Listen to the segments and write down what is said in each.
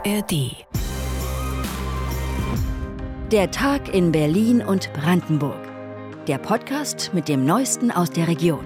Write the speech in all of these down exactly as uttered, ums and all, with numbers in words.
R D. Der Tag in Berlin und Brandenburg. Der Podcast mit dem Neuesten aus der Region.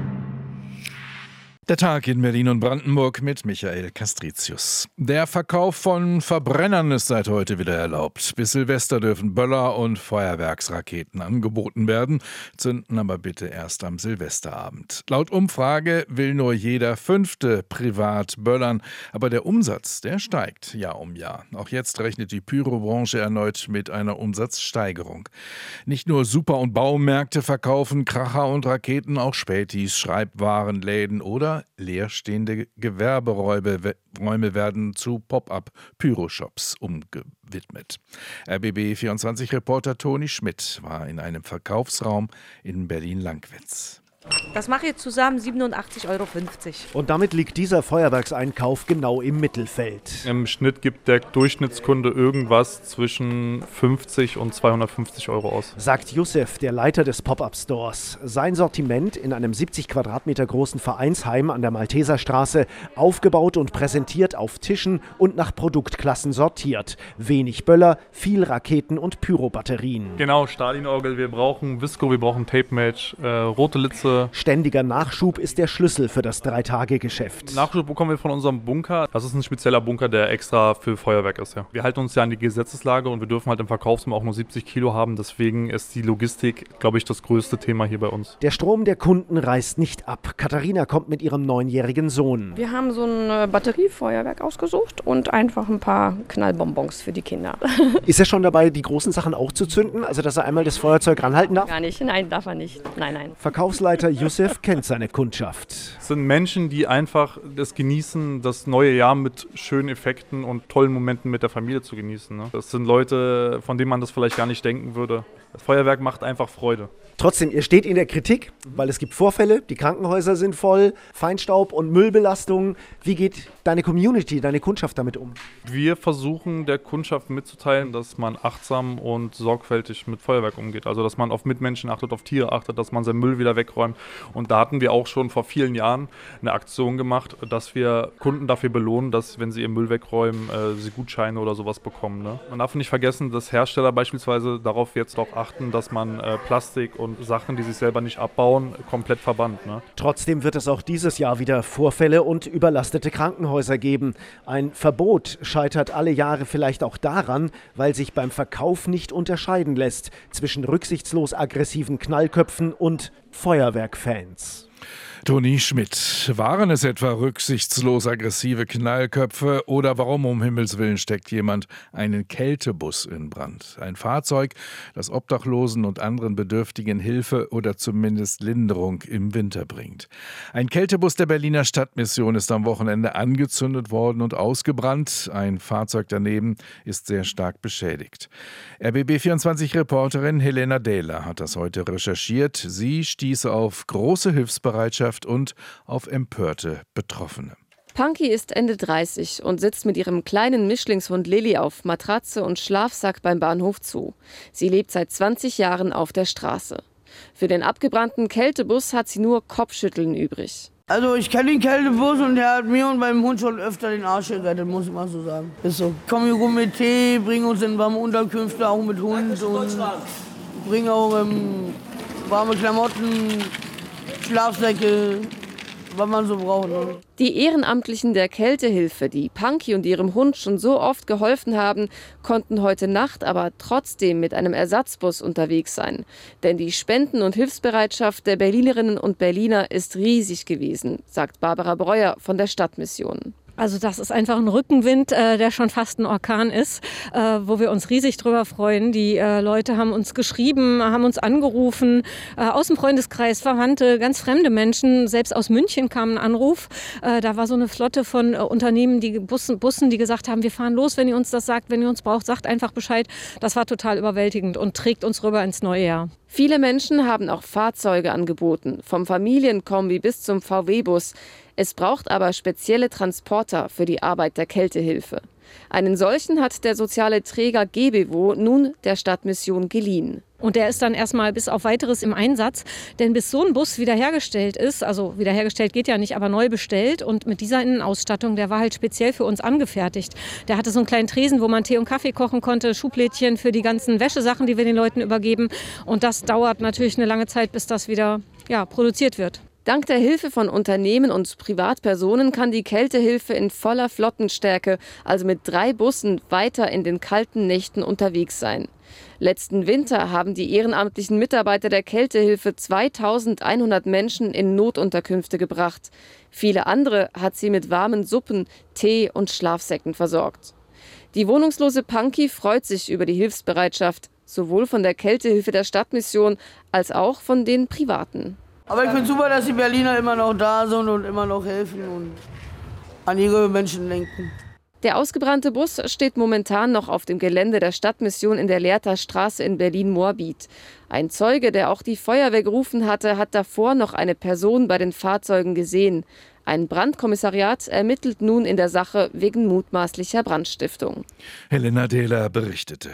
Der Tag in Berlin und Brandenburg mit Michael Castricius. Der Verkauf von Verbrennern ist seit heute wieder erlaubt. Bis Silvester dürfen Böller und Feuerwerksraketen angeboten werden, zünden aber bitte erst am Silvesterabend. Laut Umfrage will nur jeder Fünfte privat böllern, aber der Umsatz, der steigt Jahr um Jahr. Auch jetzt rechnet die Pyrobranche erneut mit einer Umsatzsteigerung. Nicht nur Super- und Baumärkte verkaufen Kracher und Raketen, auch Spätis, Schreibwarenläden oder leerstehende Gewerberäume Räume werden zu Pop-up-Pyroshops umgewidmet. R B B vierundzwanzig-Reporter Toni Schmidt war in einem Verkaufsraum in Berlin-Lankwitz. Das mache ich zusammen siebenundachtzig Euro fünfzig. Und damit liegt dieser Feuerwerkseinkauf genau im Mittelfeld. Im Schnitt gibt der Durchschnittskunde irgendwas zwischen fünfzig und zweihundertfünfzig Euro aus. Sagt Youssef, der Leiter des Pop-Up-Stores. Sein Sortiment in einem siebzig Quadratmeter großen Vereinsheim an der Malteserstraße, aufgebaut und präsentiert auf Tischen und nach Produktklassen sortiert. Wenig Böller, viel Raketen und Pyrobatterien. Genau, Stalinorgel, wir brauchen Visco, wir brauchen Tape-Match, äh, rote Litze. Ständiger Nachschub ist der Schlüssel für das Drei-Tage-Geschäft. Nachschub bekommen wir von unserem Bunker. Das ist ein spezieller Bunker, der extra für Feuerwerk ist. Ja. Wir halten uns ja an die Gesetzeslage und wir dürfen halt im Verkaufsraum auch nur siebzig Kilo haben. Deswegen ist die Logistik, glaube ich, das größte Thema hier bei uns. Der Strom der Kunden reißt nicht ab. Katharina kommt mit ihrem neunjährigen Sohn. Wir haben so ein Batteriefeuerwerk ausgesucht und einfach ein paar Knallbonbons für die Kinder. Ist er schon dabei, die großen Sachen auch zu zünden? Also, dass er einmal das Feuerzeug ranhalten darf? Gar nicht, nein, darf er nicht. Nein, nein. Verkaufsleiter Youssef kennt seine Kundschaft. Es sind Menschen, die einfach das genießen, das neue Jahr mit schönen Effekten und tollen Momenten mit der Familie zu genießen. Ne? Das sind Leute, von denen man das vielleicht gar nicht denken würde. Das Feuerwerk macht einfach Freude. Trotzdem, ihr steht in der Kritik, weil es gibt Vorfälle, die Krankenhäuser sind voll, Feinstaub und Müllbelastung. Wie geht deine Community, deine Kundschaft damit um? Wir versuchen der Kundschaft mitzuteilen, dass man achtsam und sorgfältig mit Feuerwerk umgeht. Also dass man auf Mitmenschen achtet, auf Tiere achtet, dass man seinen Müll wieder wegräumt. Und da hatten wir auch schon vor vielen Jahren eine Aktion gemacht, dass wir Kunden dafür belohnen, dass, wenn sie ihren Müll wegräumen, äh, sie Gutscheine oder sowas bekommen. Ne? Man darf nicht vergessen, dass Hersteller beispielsweise darauf jetzt auch achten, dass man äh, Plastik und Sachen, die sich selber nicht abbauen, komplett verbannt. Ne? Trotzdem wird es auch dieses Jahr wieder Vorfälle und überlastete Krankenhäuser geben. Ein Verbot scheitert alle Jahre vielleicht auch daran, weil sich beim Verkauf nicht unterscheiden lässt zwischen rücksichtslos aggressiven Knallköpfen und Feuerwerkfans. Toni Schmidt. Waren es etwa rücksichtslos aggressive Knallköpfe oder warum um Himmels Willen steckt jemand einen Kältebus in Brand? Ein Fahrzeug, das Obdachlosen und anderen Bedürftigen Hilfe oder zumindest Linderung im Winter bringt. Ein Kältebus der Berliner Stadtmission ist am Wochenende angezündet worden und ausgebrannt. Ein Fahrzeug daneben ist sehr stark beschädigt. R B B vierundzwanzig-Reporterin Helena Dehler hat das heute recherchiert. Sie stieß auf große Hilfsbereitschaft und auf empörte Betroffene. Punky ist Ende dreißig und sitzt mit ihrem kleinen Mischlingshund Lilly auf Matratze und Schlafsack beim Bahnhof Zoo. Sie lebt seit zwanzig Jahren auf der Straße. Für den abgebrannten Kältebus hat sie nur Kopfschütteln übrig. Also ich kenne den Kältebus und der hat mir und meinem Hund schon öfter den Arsch gerettet, muss ich mal so sagen. Ist so. Komm hier rum mit Tee, bring uns in warme Unterkünfte, auch mit Hund und bring auch ähm, warme Klamotten, Schlafsäcke, was man so braucht. Ne? Die Ehrenamtlichen der Kältehilfe, die Punky und ihrem Hund schon so oft geholfen haben, konnten heute Nacht aber trotzdem mit einem Ersatzbus unterwegs sein. Denn die Spenden- und Hilfsbereitschaft der Berlinerinnen und Berliner ist riesig gewesen, sagt Barbara Breuer von der Stadtmission. Also das ist einfach ein Rückenwind, äh, der schon fast ein Orkan ist, äh, wo wir uns riesig drüber freuen. Die äh, Leute haben uns geschrieben, haben uns angerufen, äh, aus dem Freundeskreis, Verwandte, ganz fremde Menschen. Selbst aus München kam ein Anruf. Äh, da war so eine Flotte von äh, Unternehmen, die Bussen, Bussen, die gesagt haben, wir fahren los, wenn ihr uns das sagt, wenn ihr uns braucht, sagt einfach Bescheid. Das war total überwältigend und trägt uns rüber ins neue Jahr. Viele Menschen haben auch Fahrzeuge angeboten, vom Familienkombi bis zum V W-Bus. Es braucht aber spezielle Transporter für die Arbeit der Kältehilfe. Einen solchen hat der soziale Träger Gebewo nun der Stadtmission geliehen. Und der ist dann erstmal bis auf Weiteres im Einsatz. Denn bis so ein Bus wiederhergestellt ist, also wiederhergestellt geht ja nicht, aber neu bestellt und mit dieser Innenausstattung, der war halt speziell für uns angefertigt. Der hatte so einen kleinen Tresen, wo man Tee und Kaffee kochen konnte, Schublädchen für die ganzen Wäschesachen, die wir den Leuten übergeben. Und das dauert natürlich eine lange Zeit, bis das wieder ja, produziert wird. Dank der Hilfe von Unternehmen und Privatpersonen kann die Kältehilfe in voller Flottenstärke, also mit drei Bussen, weiter in den kalten Nächten unterwegs sein. Letzten Winter haben die ehrenamtlichen Mitarbeiter der Kältehilfe zweitausendeinhundert Menschen in Notunterkünfte gebracht. Viele andere hat sie mit warmen Suppen, Tee und Schlafsäcken versorgt. Die wohnungslose Punky freut sich über die Hilfsbereitschaft, sowohl von der Kältehilfe der Stadtmission als auch von den Privaten. Aber ich finde super, dass die Berliner immer noch da sind und immer noch helfen und an ihre Menschen denken. Der ausgebrannte Bus steht momentan noch auf dem Gelände der Stadtmission in der Lehrter Straße in Berlin-Moabit. Ein Zeuge, der auch die Feuerwehr gerufen hatte, hat davor noch eine Person bei den Fahrzeugen gesehen. Ein Brandkommissariat ermittelt nun in der Sache wegen mutmaßlicher Brandstiftung. Helena Dehler berichtete.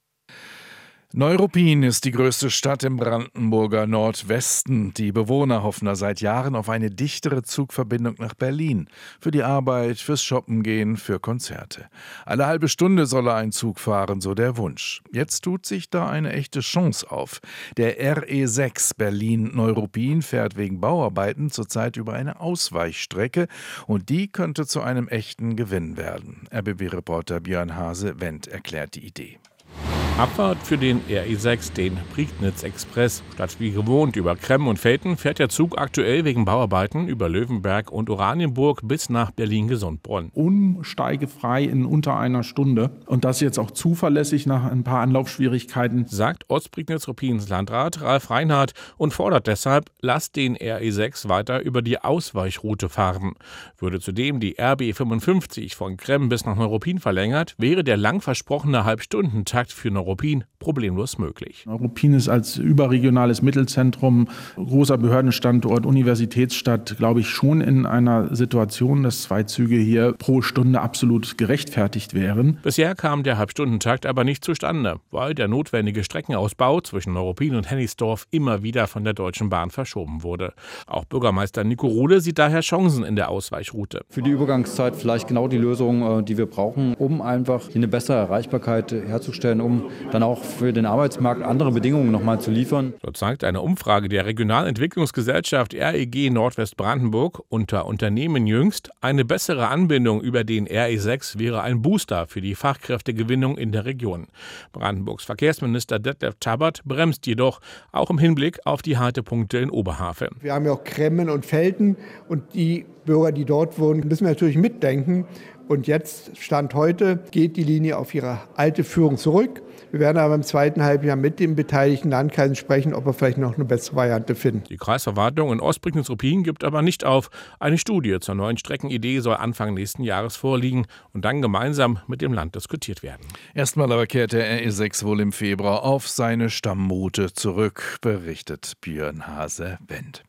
Neuruppin ist die größte Stadt im Brandenburger Nordwesten. Die Bewohner hoffen da seit Jahren auf eine dichtere Zugverbindung nach Berlin. Für die Arbeit, fürs Shoppen gehen, für Konzerte. Alle halbe Stunde solle ein Zug fahren, so der Wunsch. Jetzt tut sich da eine echte Chance auf. Der R E sechs Berlin-Neuruppin fährt wegen Bauarbeiten zurzeit über eine Ausweichstrecke und die könnte zu einem echten Gewinn werden. R B B-Reporter Björn Hase-Wendt erklärt die Idee. Abfahrt für den R E sechs, den Prignitz-Express. Statt wie gewohnt über Kremmen und Velten fährt der Zug aktuell wegen Bauarbeiten über Löwenberg und Oranienburg bis nach Berlin-Gesundbronn. Umsteigefrei in unter einer Stunde. Und das jetzt auch zuverlässig nach ein paar Anlaufschwierigkeiten, sagt Ostprignitz-Ruppins Landrat Ralf Reinhardt und fordert deshalb, lasst den R E sechs weiter über die Ausweichroute fahren. Würde zudem die R B fünfundfünfzig von Kremmen bis nach Neuruppin verlängert, wäre der lang versprochene Halbstundentakt für Neuruppin problemlos möglich. Neuruppin ist als überregionales Mittelzentrum, großer Behördenstandort, Universitätsstadt, glaube ich, schon in einer Situation, dass zwei Züge hier pro Stunde absolut gerechtfertigt wären. Bisher kam der Halbstundentakt aber nicht zustande, weil der notwendige Streckenausbau zwischen Neuruppin und Hennigsdorf immer wieder von der Deutschen Bahn verschoben wurde. Auch Bürgermeister Nico Ruhle sieht daher Chancen in der Ausweichroute. Für die Übergangszeit vielleicht genau die Lösung, die wir brauchen, um einfach eine bessere Erreichbarkeit herzustellen, um dann auch für den Arbeitsmarkt andere Bedingungen nochmal zu liefern. So zeigt eine Umfrage der Regionalentwicklungsgesellschaft R E G Nordwestbrandenburg unter Unternehmen jüngst, eine bessere Anbindung über den R E sechs wäre ein Booster für die Fachkräftegewinnung in der Region. Brandenburgs Verkehrsminister Detlef Tabbert bremst jedoch, auch im Hinblick auf die Haltepunkte in Oberhavel. Wir haben ja auch Kremmen und Velten und die Bürger, die dort wohnen, müssen wir natürlich mitdenken. Und jetzt, Stand heute, geht die Linie auf ihre alte Führung zurück. Wir werden aber im zweiten Halbjahr mit den beteiligten Landkreisen sprechen, ob wir vielleicht noch eine bessere Variante finden. Die Kreisverwaltung in Ostprignitz-Ruppin gibt aber nicht auf. Eine Studie zur neuen Streckenidee soll Anfang nächsten Jahres vorliegen und dann gemeinsam mit dem Land diskutiert werden. Erstmal aber kehrt der R E sechs wohl im Februar auf seine Stammroute zurück, berichtet Björn Hase-Wendt.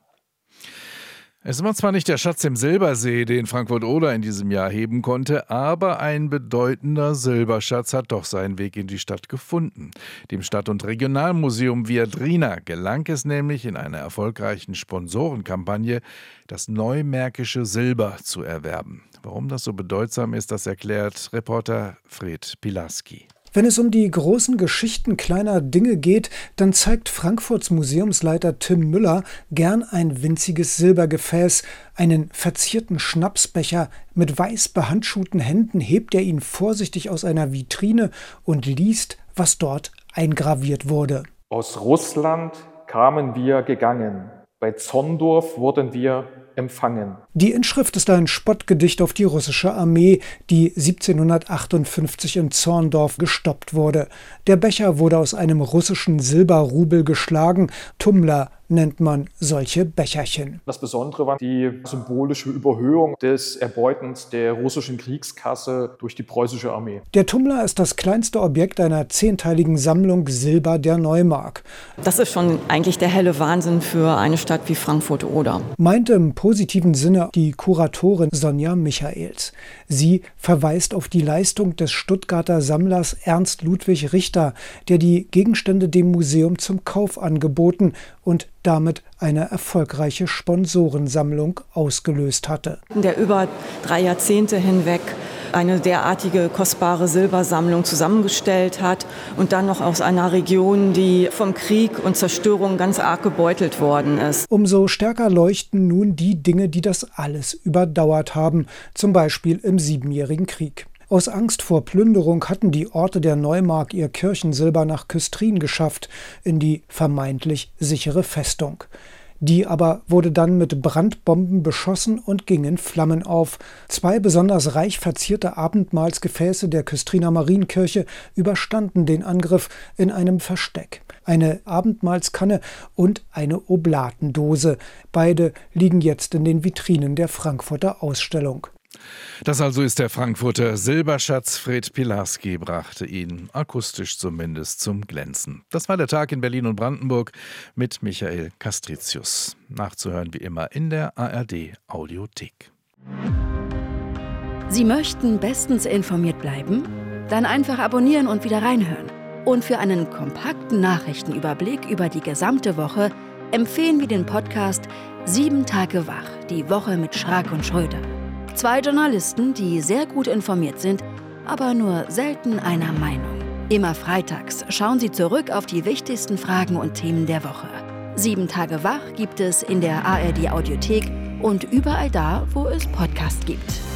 Es war zwar nicht der Schatz im Silbersee, den Frankfurt-Oder in diesem Jahr heben konnte, aber ein bedeutender Silberschatz hat doch seinen Weg in die Stadt gefunden. Dem Stadt- und Regionalmuseum Viadrina gelang es nämlich in einer erfolgreichen Sponsorenkampagne, das neumärkische Silber zu erwerben. Warum das so bedeutsam ist, das erklärt Reporter Fred Pilarski. Wenn es um die großen Geschichten kleiner Dinge geht, dann zeigt Frankfurts Museumsleiter Tim Müller gern ein winziges Silbergefäß, einen verzierten Schnapsbecher. Mit weiß behandschuhten Händen hebt er ihn vorsichtig aus einer Vitrine und liest, was dort eingraviert wurde. Aus Russland kamen wir gegangen, bei Zondorf wurden wir empfangen. Die Inschrift ist ein Spottgedicht auf die russische Armee, die siebzehnhundertachtundfünfzig in Zorndorf gestoppt wurde. Der Becher wurde aus einem russischen Silberrubel geschlagen. Tummler nennt man solche Becherchen. Das Besondere war die symbolische Überhöhung des Erbeutens der russischen Kriegskasse durch die preußische Armee. Der Tumbler ist das kleinste Objekt einer zehnteiligen Sammlung Silber der Neumark. Das ist schon eigentlich der helle Wahnsinn für eine Stadt wie Frankfurt-Oder. Meinte im positiven Sinne die Kuratorin Sonja Michaels. Sie verweist auf die Leistung des Stuttgarter Sammlers Ernst Ludwig Richter, der die Gegenstände dem Museum zum Kauf angeboten und damit eine erfolgreiche Sponsorensammlung ausgelöst hatte. Der über drei Jahrzehnte hinweg eine derartige kostbare Silbersammlung zusammengestellt hat und dann noch aus einer Region, die vom Krieg und Zerstörung ganz arg gebeutelt worden ist. Umso stärker leuchten nun die Dinge, die das alles überdauert haben, zum Beispiel im Siebenjährigen Krieg. Aus Angst vor Plünderung hatten die Orte der Neumark ihr Kirchensilber nach Küstrin geschafft, in die vermeintlich sichere Festung. Die aber wurde dann mit Brandbomben beschossen und ging in Flammen auf. Zwei besonders reich verzierte Abendmahlsgefäße der Küstriner Marienkirche überstanden den Angriff in einem Versteck. Eine Abendmahlskanne und eine Oblatendose. Beide liegen jetzt in den Vitrinen der Frankfurter Ausstellung. Das also ist der Frankfurter Silberschatz. Fred Pilarski brachte ihn, akustisch zumindest, zum Glänzen. Das war der Tag in Berlin und Brandenburg mit Michael Castricius. Nachzuhören wie immer in der A R D Audiothek. Sie möchten bestens informiert bleiben? Dann einfach abonnieren und wieder reinhören. Und für einen kompakten Nachrichtenüberblick über die gesamte Woche empfehlen wir den Podcast Sieben Tage wach, die Woche mit Schrag und Schröder. Zwei Journalisten, die sehr gut informiert sind, aber nur selten einer Meinung. Immer freitags schauen sie zurück auf die wichtigsten Fragen und Themen der Woche. Sieben Tage wach gibt es in der A R D Audiothek und überall da, wo es Podcasts gibt.